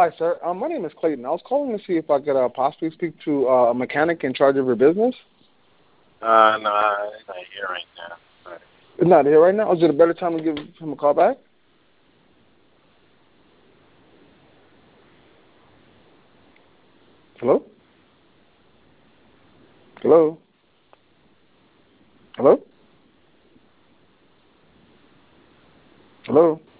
Hi, sir. My name is Clayton. I was calling to see if I could possibly speak to a mechanic in charge of your business. No, he's not here right now. But He's not here right now. Is it a better time to give him a call back? Hello? Hello? Hello? Hello?